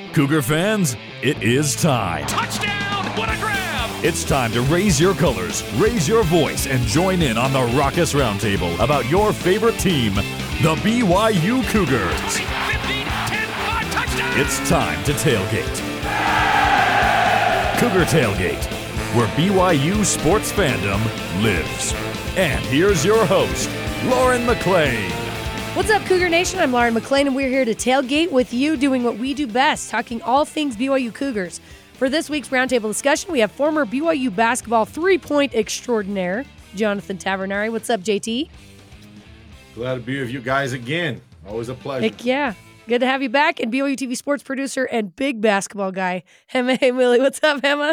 Cougar fans, it is time. Touchdown! What a grab! It's time to raise your colors, raise your voice, and join in on the Raucous Roundtable about your favorite team, the BYU Cougars. 20, 15, 10, 5, touchdown! It's time to tailgate. Cougar Tailgate, where BYU sports fandom lives. And here's your host, Lauren McLean. What's up, Cougar Nation? I'm Lauren McLean, and we're here to tailgate with you, doing what we do best, talking all things BYU Cougars. For this week's roundtable discussion, we have former BYU basketball three-point extraordinaire, Jonathan Tavernari. What's up, JT? Glad to be with you guys again. Always a pleasure. Heck yeah. Good to have you back. And BYU TV sports producer and big basketball guy, Hema Willie. What's up, Hema?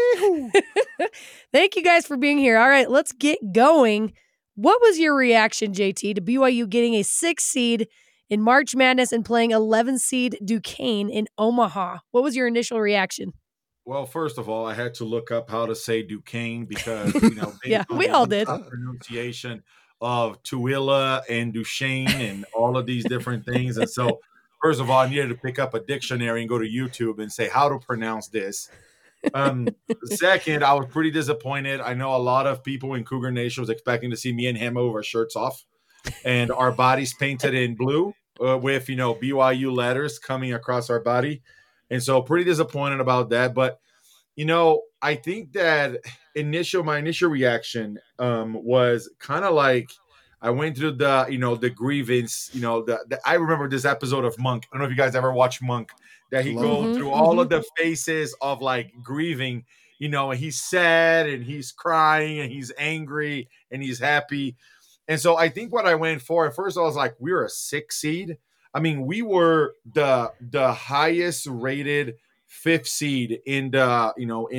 Thank you guys for being here. All right, let's get going. What was your reaction, JT, to BYU getting a 6 seed in March Madness and playing 11 seed Duquesne in Omaha? What was your initial reaction? Well, first of all, I had to look up how to say Duquesne because, Yeah, we all did. Pronunciation of Tooele and Duchesne and all of these different things. And so, first of all, I needed to pick up a dictionary and go to YouTube and say how to pronounce this. Second, I was pretty disappointed. I know a lot of people in Cougar Nation was expecting to see me and him with our shirts off and our bodies painted in blue with, BYU letters coming across our body. And so pretty disappointed about that. But, I think that my initial reaction was kind of like I went through the grievance, I remember this episode of Monk. I don't know if you guys ever watched Monk, that he goes through all of the phases of like grieving, and he's sad and he's crying and he's angry and he's happy. And so I think what I went for at first, I was like, we were a 6 seed. I mean, we were the highest rated 5th seed in the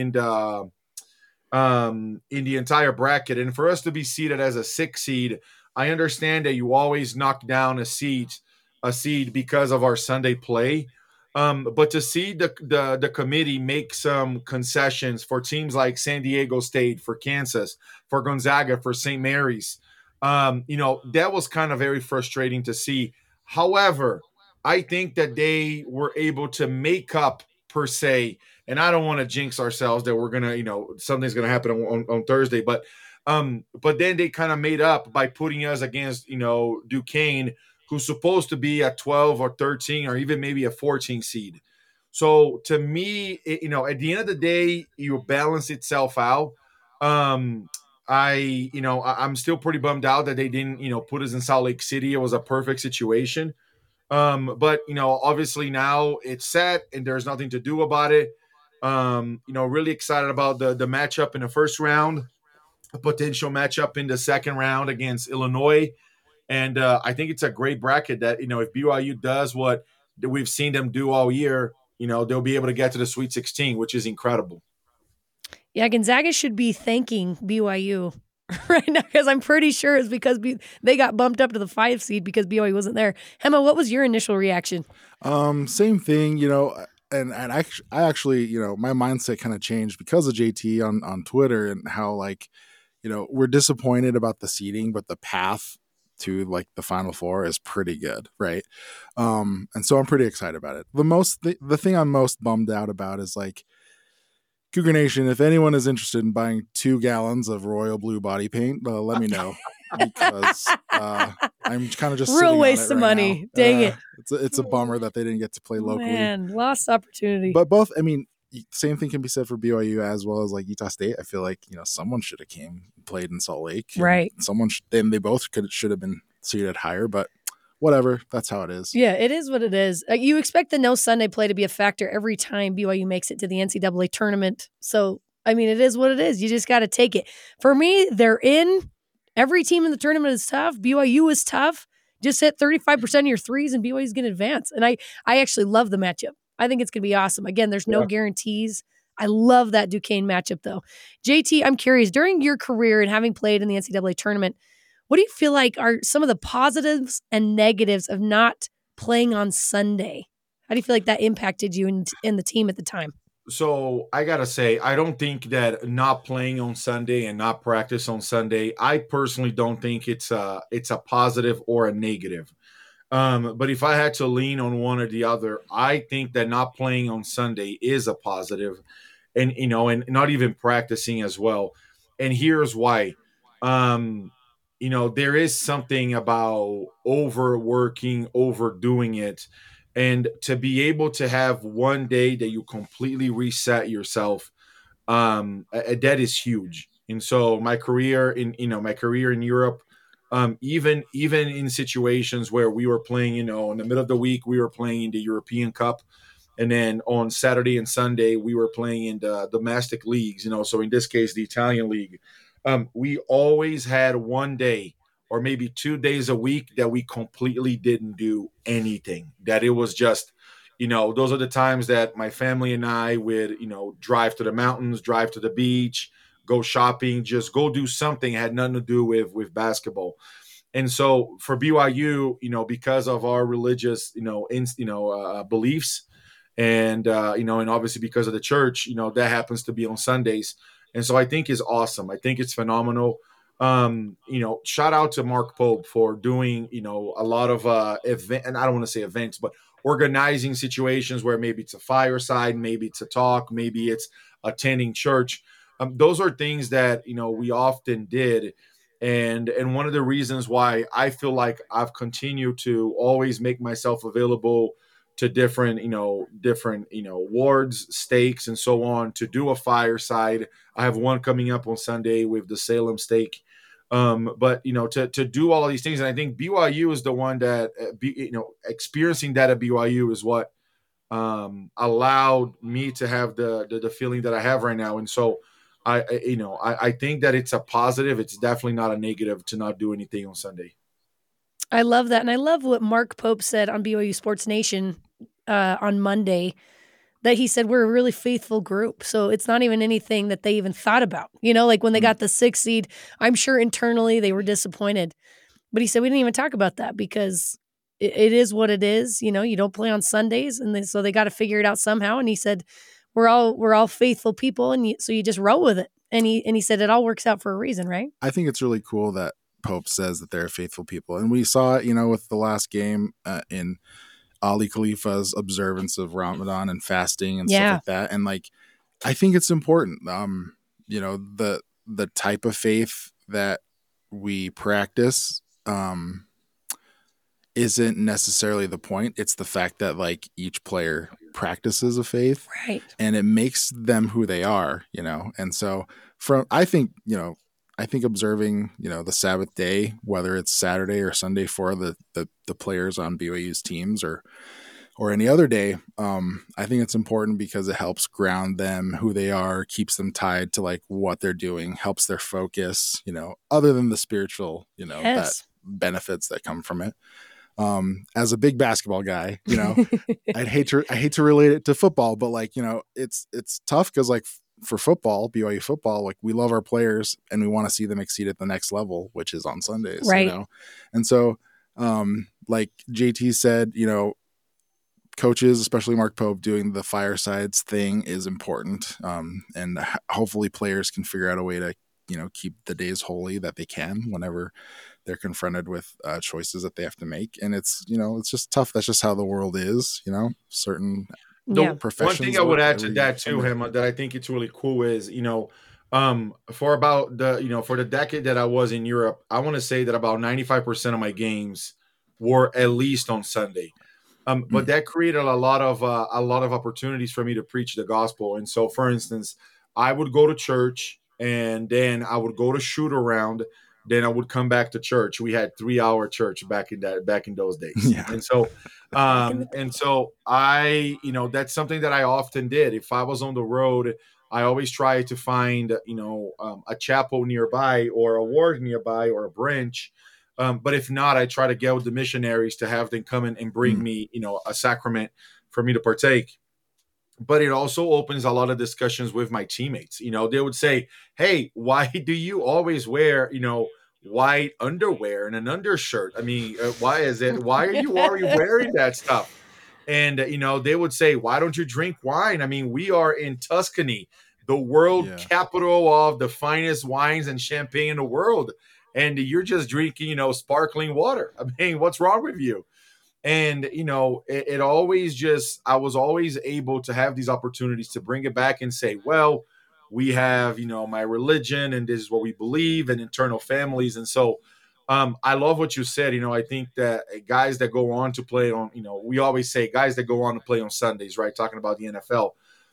entire bracket. And for us to be seeded as a 6 seed, I understand that you always knock down a seed because of our Sunday play. But to see the committee make some concessions for teams like San Diego State, for Kansas, for Gonzaga, for St. Mary's, that was kind of very frustrating to see. However, I think that they were able to make up per se, and I don't want to jinx ourselves that we're gonna, something's gonna happen on Thursday, but then they kind of made up by putting us against, Duquesne, who's supposed to be a 12 or 13 or even maybe a 14 seed. So to me, at the end of the day, you balance itself out. I'm still pretty bummed out that they didn't, put us in Salt Lake City. It was a perfect situation. But, obviously now it's set and there's nothing to do about it. Really excited about the matchup in the first round, a potential matchup in the second round against Illinois. And I think it's a great bracket that, if BYU does what we've seen them do all year, they'll be able to get to the Sweet 16, which is incredible. Yeah, Gonzaga should be thanking BYU right now because I'm pretty sure it's because they got bumped up to the 5 seed because BYU wasn't there. Hema, what was your initial reaction? Same thing, and I actually, my mindset kind of changed because of JT on Twitter and how we're disappointed about the seeding, but the path to the Final Four is pretty good, right? And so I'm pretty excited about it. The thing I'm most bummed out about is Cougar Nation, if anyone is interested in buying 2 gallons of royal blue body paint, let me know because I'm kind of just real waste of money. Now. Dang it! It's a bummer that they didn't get to play locally. Man, lost opportunity. But both, same thing can be said for BYU as well as Utah State. I feel like someone should have came and played in Salt Lake, right? Then they both should have been seated higher, but whatever. That's how it is. Yeah, it is what it is. You expect the no Sunday play to be a factor every time BYU makes it to the NCAA tournament. So, it is what it is. You just got to take it. For me, they're in. Every team in the tournament is tough. BYU is tough. Just hit 35% of your threes and BYU is going to advance. And I actually love the matchup. I think it's going to be awesome. Again, there's no guarantees. I love that Duquesne matchup, though. JT, I'm curious, during your career and having played in the NCAA tournament, what do you feel like are some of the positives and negatives of not playing on Sunday? How do you feel like that impacted you and the team at the time? So I got to say, I don't think that not playing on Sunday and not practice on Sunday, I personally don't think it's a positive or a negative. But if I had to lean on one or the other, I think that not playing on Sunday is a positive, and and not even practicing as well. And here's why. Um, there is something about overworking, overdoing it, and to be able to have one day that you completely reset yourself, that is huge. And so my career in Europe, even in situations where we were playing, in the middle of the week we were playing in the European Cup, and then on Saturday and Sunday we were playing in the domestic leagues. So in this case, the Italian league. We always had one day or maybe 2 days a week that we completely didn't do anything. That it was just, those are the times that my family and I would, drive to the mountains, drive to the beach, go shopping, just go do something. It had nothing to do with basketball. And so for BYU, because of our religious, beliefs, and and obviously because of the church, that happens to be on Sundays. And so I think is awesome. I think it's phenomenal. Shout out to Mark Pope for doing, a lot of event, and I don't want to say events, but organizing situations where maybe it's a fireside, maybe it's a talk, maybe it's attending church. Those are things that, we often did. And one of the reasons why I feel like I've continued to always make myself available to different wards, stakes, and so on, to do a fireside. I have one coming up on Sunday with the Salem stake. But to do all of these things, and I think BYU is the one that experiencing that at BYU is what allowed me to have the feeling that I have right now. And so I think that it's a positive. It's definitely not a negative to not do anything on Sunday. I love that. And I love what Mark Pope said on BYU Sports Nation on Monday, that he said we're a really faithful group. So it's not even anything that they even thought about. Like when they got the 6th seed, I'm sure internally they were disappointed. But he said we didn't even talk about that because it is what it is. You don't play on Sundays, and so they got to figure it out somehow. And he said we're all faithful people, and so you just roll with it. And he said it all works out for a reason, right? I think it's really cool that Pope says that they're faithful people, and we saw it, with the last game in Ali Khalifa's observance of Ramadan and fasting and stuff like that. And I think it's important. The type of faith that we practice isn't necessarily the point. It's the fact that each player practices a faith, right? And it makes them who they are, And so I think observing, the Sabbath day, whether it's Saturday or Sunday for the players on BYU's teams or any other day, I think it's important because it helps ground them, who they are, keeps them tied to what they're doing, helps their focus, other than the spiritual, that benefits that come from it. As a big basketball guy, I hate to relate it to football, but it's tough because for football, BYU football, we love our players and we want to see them exceed at the next level, which is on Sundays, right? And so, like JT said, coaches, especially Mark Pope, doing the firesides thing is important. And hopefully players can figure out a way to, keep the days holy that they can whenever they're confronted with choices that they have to make. And it's just tough. That's just how the world is, certain professions. One thing I would add to that too, Hema, that I think it's really cool is, for about for the decade that I was in Europe, I want to say that about 95% of my games were at least on Sunday. But that created a lot of opportunities for me to preach the gospel. And so, for instance, I would go to church and then I would go to shoot around. Then I would come back to church. We had 3-hour church back in those days. Yeah. And so I, that's something that I often did. If I was on the road, I always tried to find, a chapel nearby or a ward nearby or a branch. But if not, I try to get with the missionaries to have them come in and bring me, a sacrament for me to partake. But it also opens a lot of discussions with my teammates. They would say, hey, why do you always wear, white underwear and an undershirt? I mean, why are you already wearing that stuff? And, they would say, why don't you drink wine? I mean, we are in Tuscany, the world capital of the finest wines and champagne in the world. And you're just drinking, sparkling water. I mean, what's wrong with you? And, it always just, I was always able to have these opportunities to bring it back and say, well, we have, my religion and this is what we believe and internal families. And so I love what you said. I think that guys that go on to play on, we always say guys that go on to play on Sundays, right? Talking about the NFL,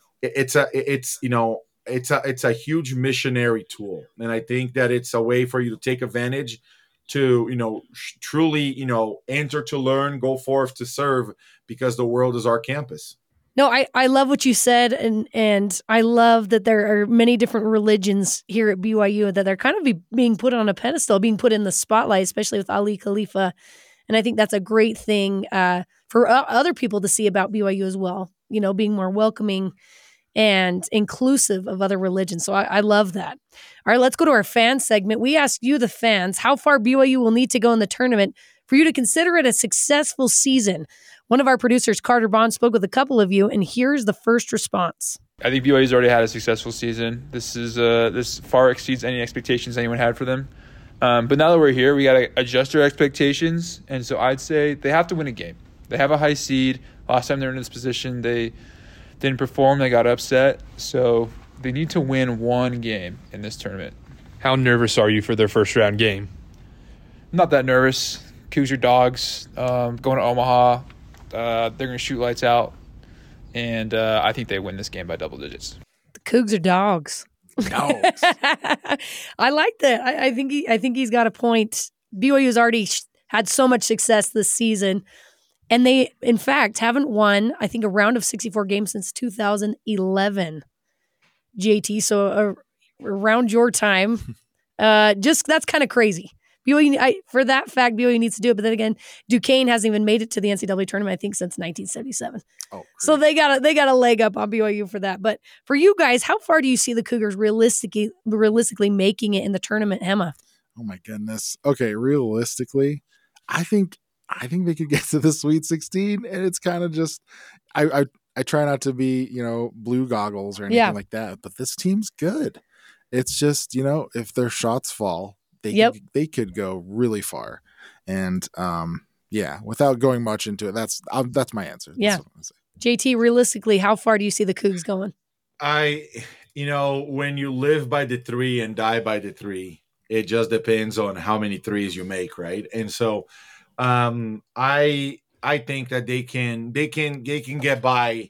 it's a huge missionary tool. And I think that it's a way for you to take advantage to, truly, enter to learn, go forth to serve, because the world is our campus. No, I love what you said, and I love that there are many different religions here at BYU that are kind of being put on a pedestal, being put in the spotlight, especially with Ali Khalifa. And I think that's a great thing for other people to see about BYU as well, being more welcoming and inclusive of other religions. So I love that. All right, let's go to our fan segment. We asked you, the fans, how far BYU will need to go in the tournament for you to consider it a successful season. One of our producers, Carter Bond, spoke with a couple of you, and here's the first response. I think BYU's already had a successful season. This far exceeds any expectations anyone had for them. But now that we're here, we got to adjust our expectations. And so I'd say they have to win a game. They have a high seed. Last time they were in this position, they didn't perform. They got upset. So they need to win one game in this tournament. How nervous are you for their first round game? I'm not that nervous. Cougs are dogs. Going to Omaha. They're going to shoot lights out. And I think they win this game by double digits. The Cougs are dogs. Dogs. I like that. I think he's got a point. BYU has already had so much success this season, and they, in fact, haven't won, I think, a round of 64 games since 2011. JT, so around your time, just that's kind of crazy. BYU, for that fact, BYU needs to do it. But then again, Duquesne hasn't even made it to the NCAA tournament, I think, since 1977. Oh, so they got a leg up on BYU for that. But for you guys, how far do you see the Cougars realistically making it in the tournament, Hema? Oh my goodness. Okay, realistically, I think they could get to the Sweet 16, and it's kind of just I try not to be, blue goggles or anything like that, but this team's good. It's just, if their shots fall, they could go really far. And without going much into it, that's my answer. Yeah. JT, realistically, how far do you see the Cougs going? When you live by the three and die by the three, it just depends on how many threes you make, right? And so I think that they can get by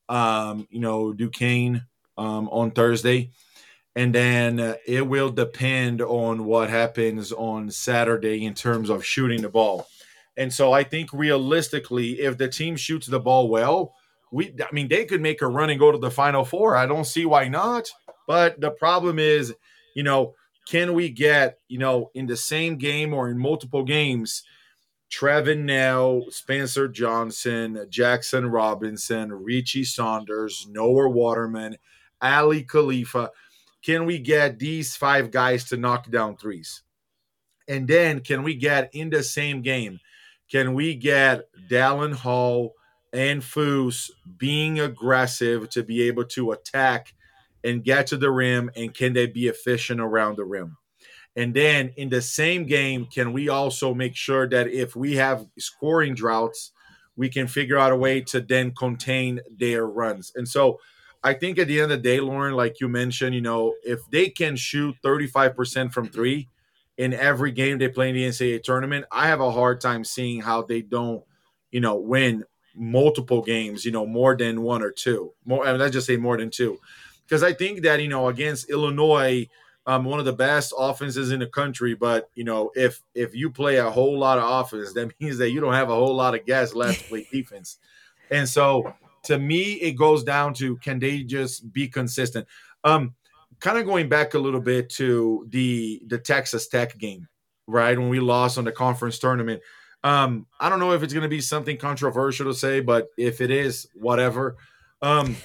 Duquesne on Thursday. And then it will depend on what happens on Saturday in terms of shooting the ball. And so I think realistically, if the team shoots the ball well, they could make a run and go to the Final Four. I don't see why not. But the problem is, can we get, in the same game or in multiple games, Trevin Nell, Spencer Johnson, Jackson Robinson, Richie Saunders, Noah Waterman, Ali Khalifa. Can we get these five guys to knock down threes? And then can we get in the same game? Can we get Dallin Hall and Foose being aggressive to be able to attack and get to the rim? And can they be efficient around the rim? And then in the same game, can we also make sure that if we have scoring droughts, we can figure out a way to then contain their runs? And so I think at the end of the day, Lauren, like you mentioned, if they can shoot 35% from three in every game they play in the NCAA tournament, I have a hard time seeing how they don't, win multiple games, more than one or two. Let's just say more than two. Because I think that, against Illinois, one of the best offenses in the country, but, if you play a whole lot of offense, that means that you don't have a whole lot of gas left to play defense. And so to me, it goes down to, can they just be consistent? Kind of going back a little bit to the Texas Tech game, right? When we lost on the conference tournament. I don't know if it's going to be something controversial to say, but if it is, whatever. I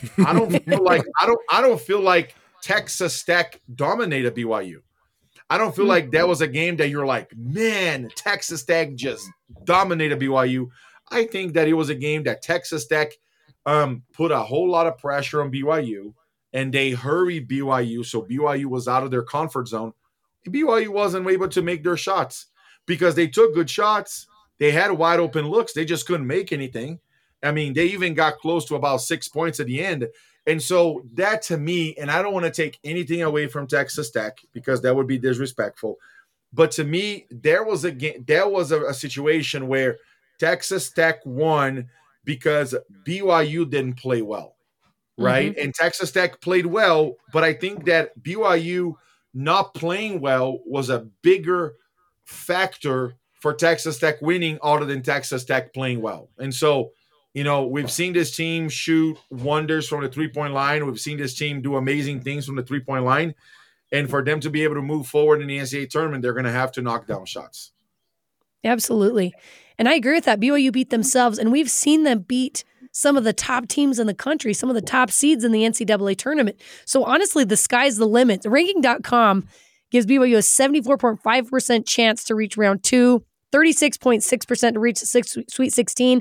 don't feel like Texas Tech dominated BYU. I don't feel like that was a game that you're like, man, Texas Tech just dominated BYU. I think that it was a game that Texas Tech put a whole lot of pressure on BYU, and they hurried BYU, so BYU was out of their comfort zone. BYU wasn't able to make their shots because they took good shots, They had wide open looks. They just couldn't make anything. I mean, they even got close to about 6 points at the end. And so that to me, and I don't want to take anything away from Texas Tech because that would be disrespectful. But to me, there was a situation where Texas Tech won because BYU didn't play well, right? And Texas Tech played well, but I think that BYU not playing well was a bigger factor for Texas Tech winning other than Texas Tech playing well. And so, we've seen this team shoot wonders from the three-point line. We've seen this team do amazing things from the three-point line. And for them to be able to move forward in the NCAA tournament, they're going to have to knock down shots. Absolutely. And I agree with that. BYU beat themselves, and we've seen them beat some of the top teams in the country, some of the top seeds in the NCAA tournament. So honestly, the sky's the limit. Ranking.com gives BYU a 74.5% chance to reach round 2, 36.6% to reach the Sweet 16,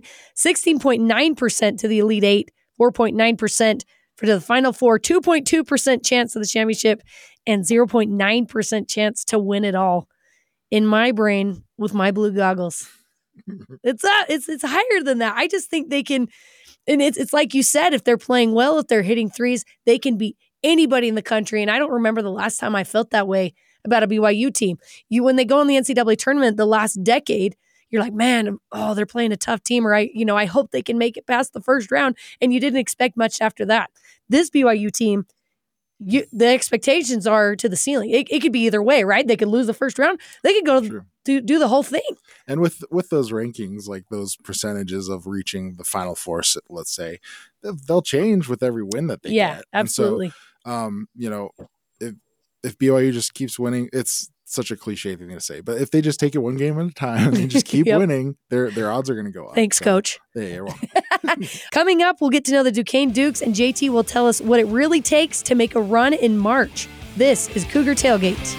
16.9% to the Elite 8, 4.9% for the Final Four, 2.2% chance to the championship, and 0.9% chance to win it all. In my brain, with my blue goggles, it's higher than that. I just think they can, and it's like you said, if they're playing well, if they're hitting threes, they can beat anybody in the country. And I don't remember the last time I felt that way about a BYU team. When they go in the NCAA tournament the last decade, you're like, man, they're playing a tough team, or I hope they can make it past the first round, and you didn't expect much after that. This BYU team, the expectations are to the ceiling. It could be either way, right? They could lose the first round. They could go do the whole thing. And with those rankings, like those percentages of reaching the Final Four, let's say, they'll change with every win that they get. Yeah, absolutely. And so, if BYU just keeps winning, it's such a cliche thing to say, but if they just take it one game at a time and just keep winning, their odds are going to go up. Thanks, Coach. Yeah, you're welcome. Coming up, we'll get to know the Duquesne Dukes, and JT will tell us what it really takes to make a run in March. This is Cougar Tailgate.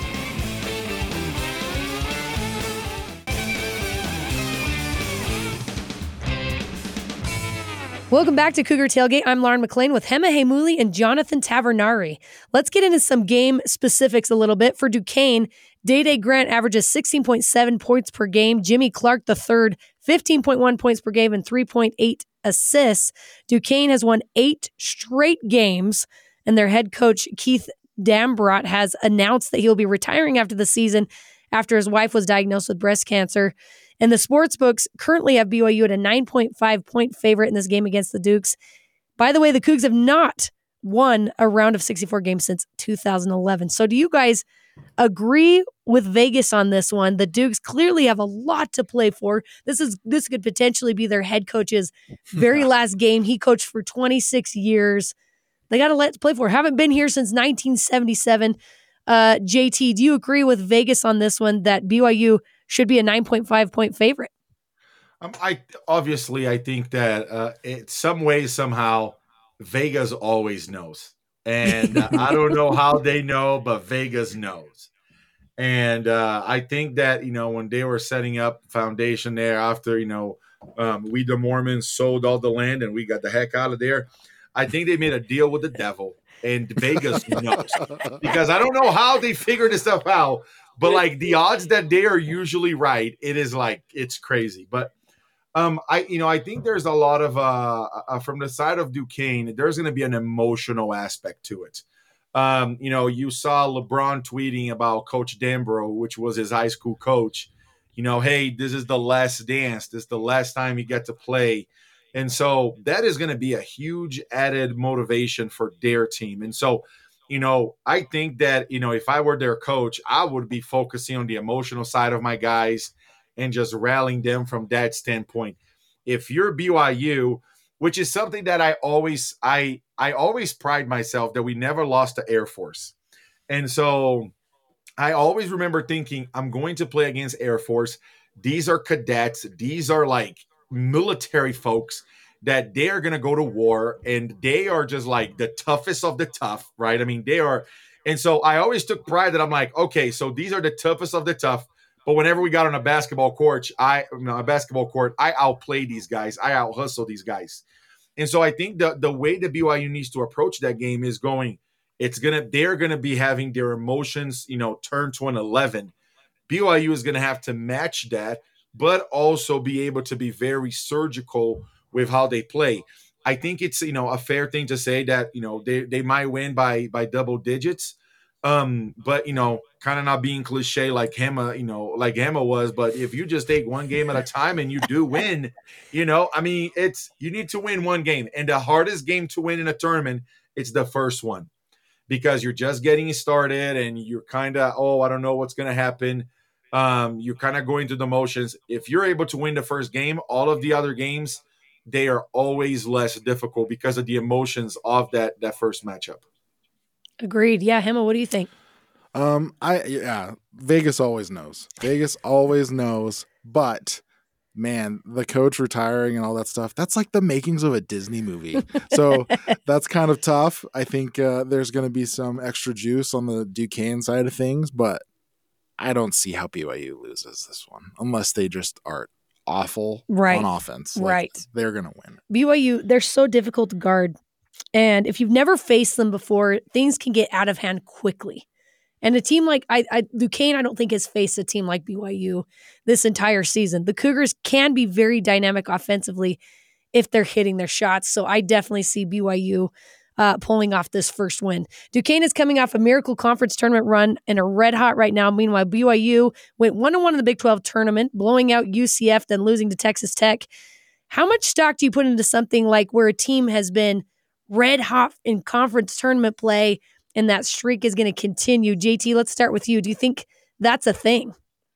Welcome back to Cougar Tailgate. I'm Lauren McLean with Hema Heimuli and Jonathan Tavernari. Let's get into some game specifics a little bit. For Duquesne, Day-Day Grant averages 16.7 points per game. Jimmy Clark III, 15.1 points per game and 3.8 assists. Duquesne has won 8 straight games, and their head coach, Keith Dambrot, has announced that he will be retiring after the season after his wife was diagnosed with breast cancer. And the sportsbooks currently have BYU at a 9.5 point favorite in this game against the Dukes. By the way, the Cougs have not won a round of 64 games since 2011. So do you guys agree with Vegas on this one? The Dukes clearly have a lot to play for. This could potentially be their head coach's very last game. He coached for 26 years. They got a lot to play for. Haven't been here since 1977. JT, do you agree with Vegas on this one that BYU should be a 9.5 point favorite? I think that in some way, somehow, Vegas always knows. And I don't know how they know, but Vegas knows. And I think that, when they were setting up foundation there after, we the Mormons sold all the land and we got the heck out of there, I think they made a deal with the devil. And Vegas knows. Because I don't know how they figured this stuff out. But like the odds that they are usually right, it's crazy. But I think there's a lot of from the side of Duquesne, there's going to be an emotional aspect to it. You saw LeBron tweeting about Coach Dambro, which was his high school coach. Hey, this is the last dance. This is the last time you get to play. And so that is going to be a huge added motivation for their team. And so I think that, if I were their coach, I would be focusing on the emotional side of my guys and just rallying them from that standpoint. If you're BYU, which is something that I always pride myself that we never lost to Air Force. And so I always remember thinking, I'm going to play against Air Force. These are cadets. These are like military folks that they are going to go to war, and they are just like the toughest of the tough, right? I mean, they are. And so I always took pride that I'm like, okay, so these are the toughest of the tough. But whenever we got on a basketball court, I outplay these guys. I out-hustle these guys. And so I think the way the BYU needs to approach that game is they're going to be having their emotions, turn to an 11. BYU is going to have to match that but also be able to be very surgical with how they play. I think it's, a fair thing to say that, they might win by double digits. But kind of not being cliche like Hema was, but if you just take one game at a time and you do win, you need to win one game. And the hardest game to win in a tournament, it's the first one, because you're just getting started and you're kind of, I don't know what's going to happen. You're kind of going through the motions. If you're able to win the first game, all of the other games, they are always less difficult because of the emotions of that first matchup. Agreed. Yeah, Hema, what do you think? Vegas always knows. Vegas always knows, but man, the coach retiring and all that stuff, that's like the makings of a Disney movie. So that's kind of tough. I think there's going to be some extra juice on the Duquesne side of things, but I don't see how BYU loses this one unless they just are awful on offense. They're going to win. BYU, they're so difficult to guard. And if you've never faced them before, things can get out of hand quickly. And a team like Duquesne, I don't think has faced a team like BYU this entire season. The Cougars can be very dynamic offensively if they're hitting their shots. So I definitely see BYU pulling off this first win. Duquesne is coming off a Miracle Conference tournament run and are red hot right now. Meanwhile, BYU went 1-1 in the Big 12 tournament, blowing out UCF, then losing to Texas Tech. How much stock do you put into something like where a team has been red hot in conference tournament play and that streak is going to continue? JT, let's start with you. Do you think that's a thing?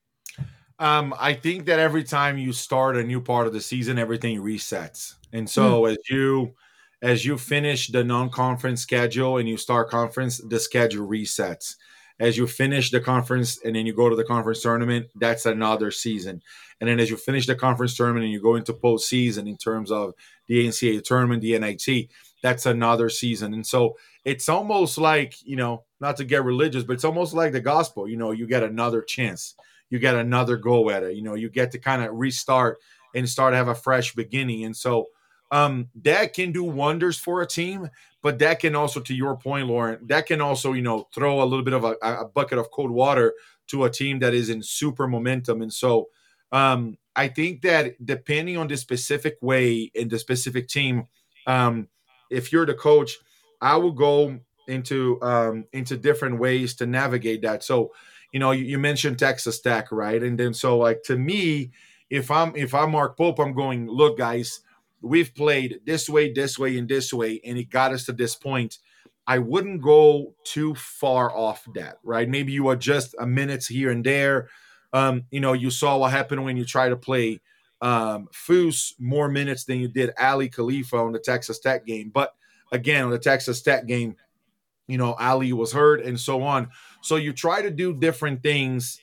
I think that every time you start a new part of the season, everything resets. And so as you finish the non-conference schedule and you start conference, the schedule resets. As you finish the conference and then you go to the conference tournament, that's another season. And then as you finish the conference tournament and you go into postseason in terms of the NCAA tournament, the NIT, that's another season. And so it's almost like, not to get religious, but it's almost like the gospel. You get another chance. You get another go at it. You get to kind of restart and start to have a fresh beginning. And so that can do wonders for a team, but that can also, to your point, Lauren, that can also, throw a little bit of a bucket of cold water to a team that is in super momentum. And so I think that depending on the specific way and the specific team, if you're the coach, I will go into different ways to navigate that. So, you mentioned Texas Tech, right? And then so like to me, if I'm Mark Pope, I'm going, look, guys, we've played this way, and this way, and it got us to this point. I wouldn't go too far off that, right? Maybe you adjust a minutes here and there. You saw what happened when you try to play Foose more minutes than you did Ali Khalifa on the Texas Tech game. But again, on the Texas Tech game, Ali was hurt and so on. So you try to do different things,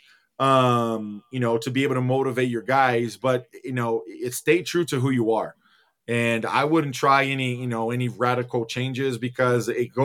to be able to motivate your guys, but, stay true to who you are. And I wouldn't try any radical changes because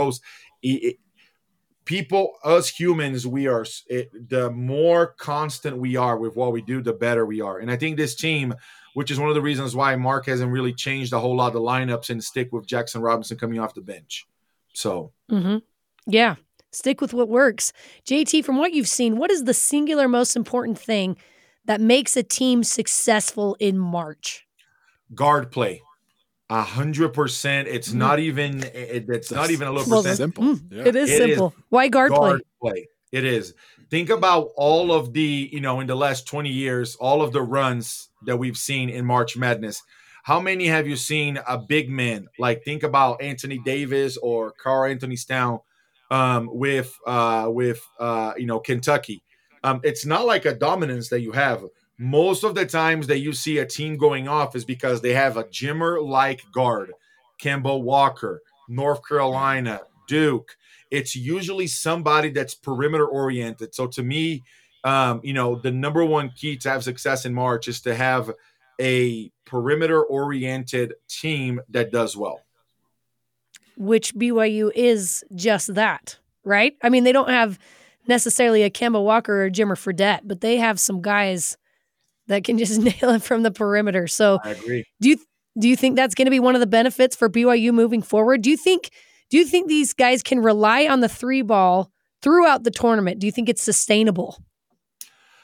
people, us humans, the more constant we are with what we do, the better we are. And I think this team, which is one of the reasons why Mark hasn't really changed a whole lot of the lineups and stick with Jackson Robinson coming off the bench. So, yeah, stick with what works. JT, from what you've seen, what is the singular most important thing that makes a team successful in March? Guard play. 100%. It's not even. It's not even a little percent. Simple. It is simple. Why guard play? It is. Think about all of the, in the last 20 years, all of the runs that we've seen in March Madness. How many have you seen a big man? Like think about Anthony Davis or Karl Anthony Towns with Kentucky. It's not like a dominance that you have. Most of the times that you see a team going off is because they have a Jimmer-like guard, Kemba Walker, North Carolina, Duke. It's usually somebody that's perimeter-oriented. So to me, the number one key to have success in March is to have a perimeter-oriented team that does well. Which BYU is just that, right? I mean, they don't have necessarily a Kemba Walker or Jimmer Fredette, but they have some guys that can just nail it from the perimeter. So I agree. Do you think that's going to be one of the benefits for BYU moving forward? Do you think these guys can rely on the three ball throughout the tournament? Do you think it's sustainable?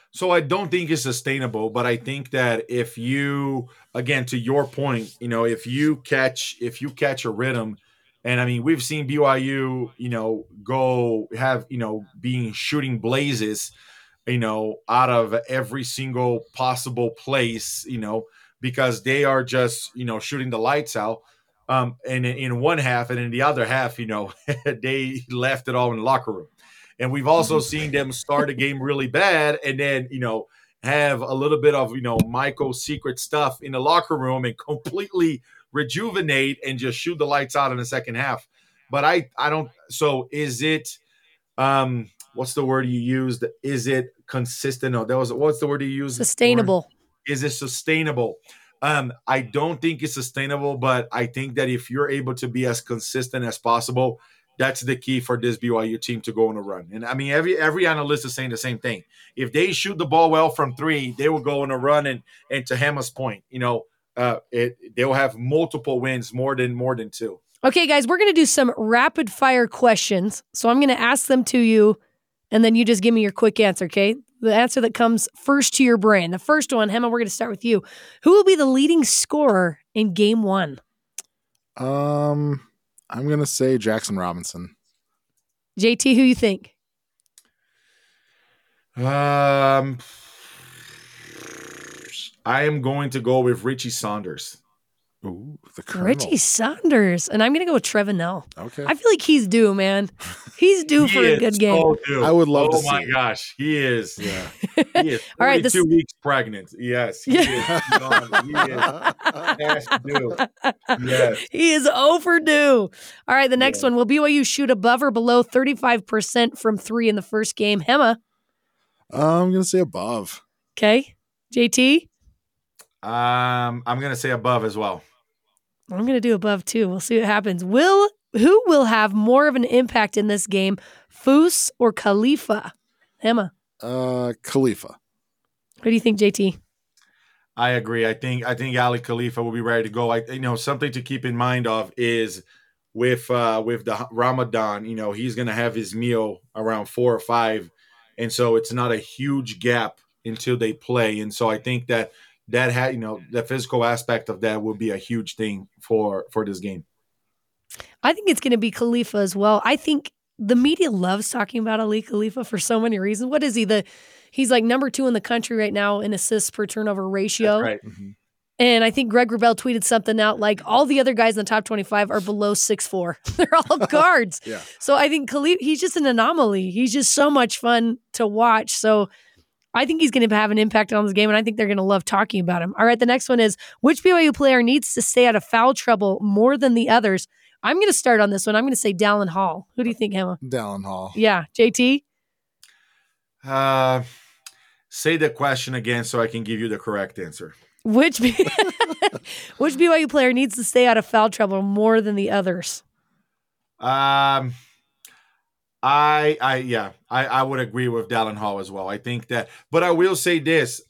So I don't think it's sustainable, but I think that if you, again, to your point, if you catch a rhythm, and I mean, we've seen BYU, go have, being shooting blazes, out of every single possible place, because they are just, shooting the lights out. And in one half, and in the other half, they left it all in the locker room. And we've also seen them start a game really bad and then, have a little bit of, Michael's secret stuff in the locker room and completely rejuvenate and just shoot the lights out in the second half. But I don't. So is it, what's the word you used? Is it consistent? No, what's the word you used? Sustainable. Is it sustainable? I don't think it's sustainable, but I think that if you're able to be as consistent as possible, that's the key for this BYU team to go on a run. And I mean, every analyst is saying the same thing. If they shoot the ball well from three, they will go on a run. And to Hema's point, they will have multiple wins, more than two. Okay, guys, we're going to do some rapid fire questions. So I'm going to ask them to you, and then you just give me your quick answer, okay? The answer that comes first to your brain. The first one, Hema, we're going to start with you. Who will be the leading scorer in game one? I'm going to say Jackson Robinson. JT, who you think? I am going to go with Richie Saunders. Ooh, the Colonel. Richie Saunders. And I'm going to go with Trevin Nell. Okay. I feel like he's due, man. He's due for a good game. So due. I would love to see Oh, my it. gosh. He is. Yeah. He is All right, 2 weeks pregnant. Yes. He is. He is past due. Yes. He is overdue. All right, the next one. Will BYU shoot above or below 35% from three in the first game? Hema. I'm going to say above. Okay. JT. I'm going to say above as well. I'm going to do above too. We'll see what happens. Who will have more of an impact in this game, Foose or Khalifa? Hema. Khalifa. What do you think, JT? I agree. I think Ali Khalifa will be ready to go. Something to keep in mind of is with the Ramadan, he's going to have his meal around 4 or 5. And so it's not a huge gap until they play. And so I think that the physical aspect of that will be a huge thing for this game. I think it's going to be Khalifa as well. I think the media loves talking about Ali Khalifa for so many reasons. What is he? He's like number 2 in the country right now in assists per turnover ratio. That's right. Mm-hmm. And I think Greg Wrubell tweeted something out like all the other guys in the top 25 are below 6'4". They're all guards. Yeah. So I think Khalifa, he's just an anomaly. He's just so much fun to watch. So I think he's going to have an impact on this game, and I think they're going to love talking about him. All right, the next one is, which BYU player needs to stay out of foul trouble more than the others? I'm going to start on this one. I'm going to say Dallin Hall. Who do you think, Hema? Dallin Hall. Yeah. JT? Say the question again so I can give you the correct answer. Which BYU player needs to stay out of foul trouble more than the others? I would agree with Dallin Hall as well. I think that, but I will say this: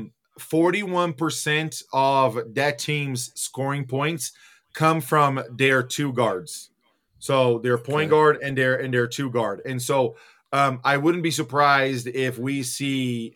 41% of that team's scoring points come from their 2 guards. So their point guard and their 2 guard. And so I wouldn't be surprised if we see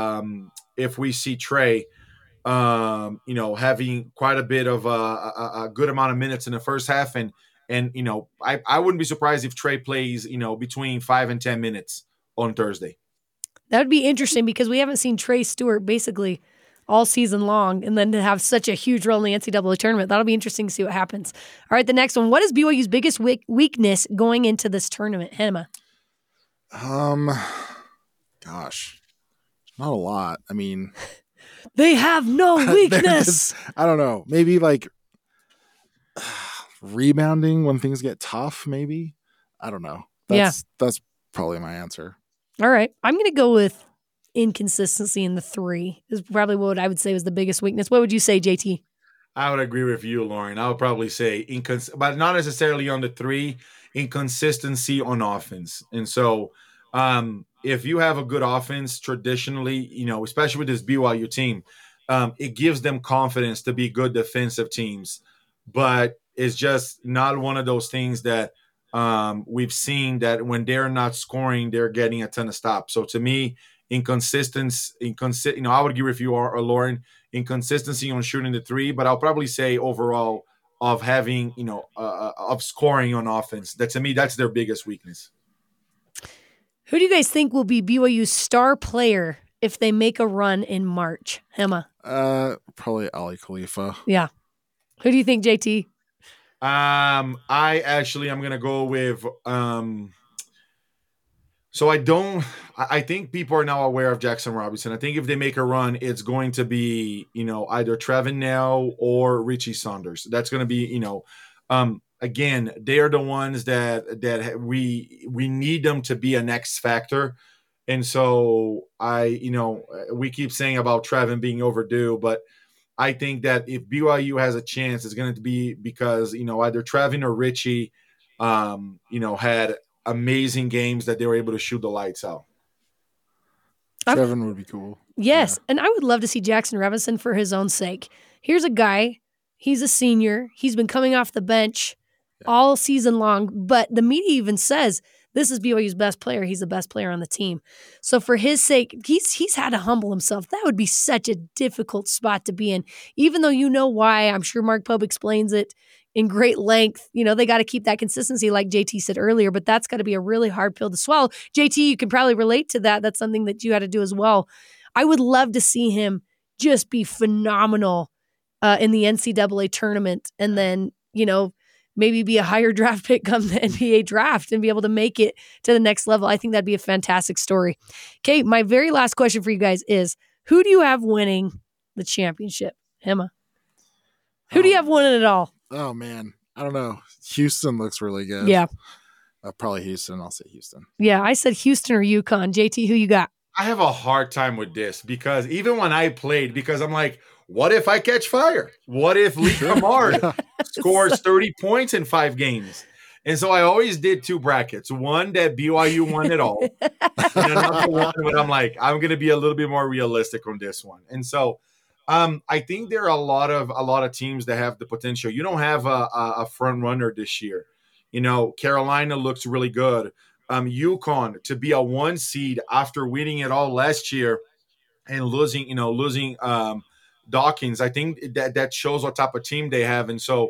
Trey, having quite a bit of a good amount of minutes in the first half. And I wouldn't be surprised if Trey plays, between 5 and 10 minutes on Thursday. That would be interesting because we haven't seen Trey Stewart basically all season long, and then to have such a huge role in the NCAA tournament. That'll be interesting to see what happens. All right, the next one. What is BYU's biggest weakness going into this tournament? Hema. Gosh, not a lot. I mean, they have no weakness. I don't know. Maybe like rebounding when things get tough, maybe. I don't know. That's probably my answer. All right. I'm going to go with inconsistency in the 3 is probably what I would say was the biggest weakness. What would you say, JT? I would agree with you, Lauren. I would probably say but not necessarily on the 3, inconsistency on offense. And so if you have a good offense traditionally, especially with this BYU team, it gives them confidence to be good defensive teams. But it's just not one of those things that we've seen that when they're not scoring, they're getting a ton of stops. So to me, inconsistency. I would agree with you, or Lauren, inconsistency on shooting the three, but I'll probably say overall of having, of scoring on offense. That to me, that's their biggest weakness. Who do you guys think will be BYU's star player if they make a run in March? Emma? Probably Ali Khalifa. Yeah. Who do you think, JT? I'm going to go with, I think people are now aware of Jackson Robinson. I think if they make a run, it's going to be, either Trevin Now or Richie Saunders. That's going to be, again, they are the ones that we need them to be an X factor. And so we keep saying about Trevin being overdue, but I think that if BYU has a chance, it's going to be because, either Trevin or Richie, had amazing games that they were able to shoot the lights out. Trevin would be cool. Yes. Yeah. And I would love to see Jackson Robinson for his own sake. Here's a guy, he's a senior. He's been coming off the bench all season long, but the media even says this is BYU's best player. He's the best player on the team. So for his sake, he's had to humble himself. That would be such a difficult spot to be in, even though you know why. I'm sure Mark Pope explains it in great length. They got to keep that consistency like JT said earlier, but that's got to be a really hard pill to swallow. JT, you can probably relate to that. That's something that you had to do as well. I would love to see him just be phenomenal in the NCAA tournament and then, maybe be a higher draft pick come the NBA draft and be able to make it to the next level. I think that'd be a fantastic story. Okay, my very last question for you guys is, who do you have winning the championship? Emma? Who do you have winning it all? Oh, man. I don't know. Houston looks really good. Yeah. Probably Houston. I'll say Houston. Yeah, I said Houston or UConn. JT, who you got? I have a hard time with this because even when I played, because I'm like, what if I catch fire? What if Lee Kamard scores 30 points in 5 games? And so I always did 2 brackets. One that BYU won it all. And another one, but I'm like, I'm going to be a little bit more realistic on this one. And so I think there are a lot of teams that have the potential. You don't have a front runner this year. Carolina looks really good. UConn to be a 1 seed after winning it all last year and losing Dawkins. I think that shows what type of team they have. And so,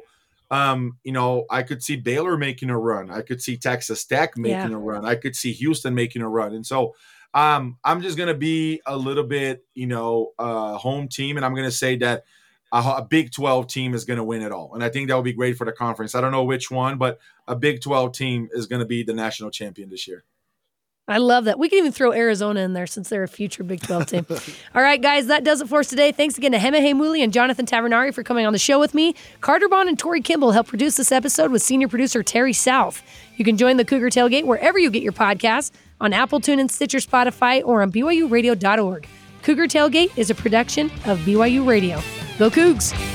I could see Baylor making a run. I could see Texas Tech making a run. I could see Houston making a run. And so I'm just going to be a little bit, home team. And I'm going to say that a Big 12 team is going to win it all. And I think that would be great for the conference. I don't know which one, but a Big 12 team is going to be the national champion this year. I love that. We can even throw Arizona in there since they're a future Big 12 team. All right, guys, that does it for us today. Thanks again to Hema Haimuli and Jonathan Tavernari for coming on the show with me. Carter Bond and Tori Kimball helped produce this episode with senior producer Terry South. You can join the Cougar Tailgate wherever you get your podcasts, on Apple, TuneIn, Stitcher, Spotify, or on BYURadio.org. Cougar Tailgate is a production of BYU Radio. Go Cougs!